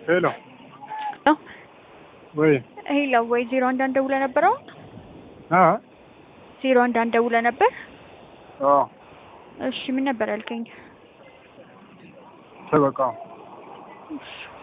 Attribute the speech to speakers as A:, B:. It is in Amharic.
A: Hello.
B: No?
A: Oui.
B: Hello, ወይ 01 ደውለህ ነበር?
A: አዎ
B: 01 ደውለህ ነበር?
A: አዎ
B: እሺ ምን ነበር ያልከኝ?
A: ሰበቃ